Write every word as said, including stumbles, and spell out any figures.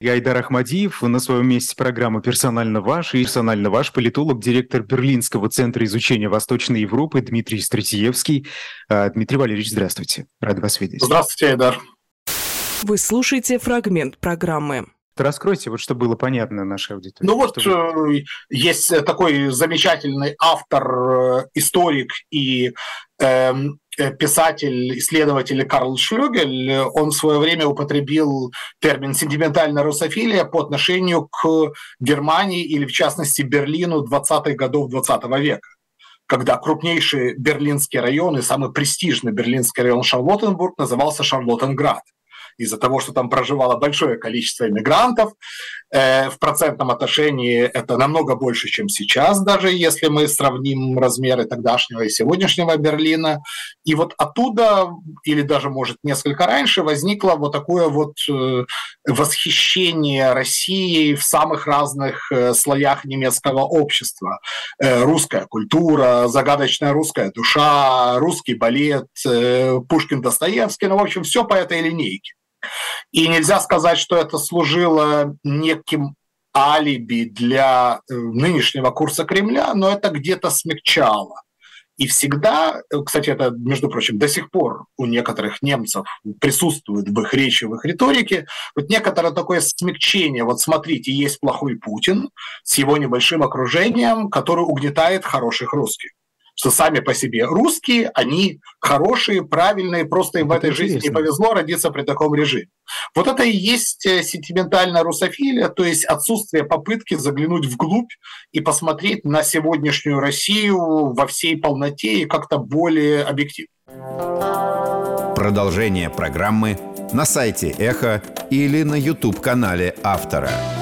Я Айдар Ахмадиев, на своем месте программа «Персонально ваш» и «Персонально ваш» политолог, директор Берлинского центра изучения Восточной Европы Дмитрий Стратиевский. Дмитрий Валерьевич, здравствуйте. Рад вас видеть. Здравствуйте, Айдар. Вы слушаете фрагмент программы. Раскройте, вот чтобы было понятно нашей аудитории. Ну вот чтобы... э, есть такой замечательный автор, историк и э, писатель, исследователь Карл Шлёгель. Он в свое время употребил термин «сентиментальная русофилия» по отношению к Германии или, в частности, Берлину двадцатых годов двадцатого века, когда крупнейший берлинский район и самый престижный берлинский район Шарлоттенбург назывался Шарлоттенград. Из-за того, что там проживало большое количество иммигрантов, э, в процентном отношении это намного больше, чем сейчас, даже если мы сравним размеры тогдашнего и сегодняшнего Берлина. И вот оттуда, или даже, может, несколько раньше, возникло вот такое вот э, восхищение Россией в самых разных э, слоях немецкого общества. Э, русская культура, загадочная русская душа, русский балет, э, Пушкин, Достоевский, ну, в общем, все по этой линейке. И нельзя сказать, что это служило неким алиби для нынешнего курса Кремля, но это где-то смягчало. И всегда, кстати, это, между прочим, до сих пор у некоторых немцев присутствует в их речи, в их риторике, вот некоторое такое смягчение. Вот смотрите, есть плохой Путин с его небольшим окружением, который угнетает хороших русских. Что сами по себе русские, они хорошие, правильные, просто им это в этой интересно. Жизни не повезло родиться при таком режиме. Вот это и есть сентиментальная русофилия, то есть отсутствие попытки заглянуть вглубь и посмотреть на сегодняшнюю Россию во всей полноте и как-то более объективно. Продолжение программы на сайте Эхо или на YouTube-канале автора.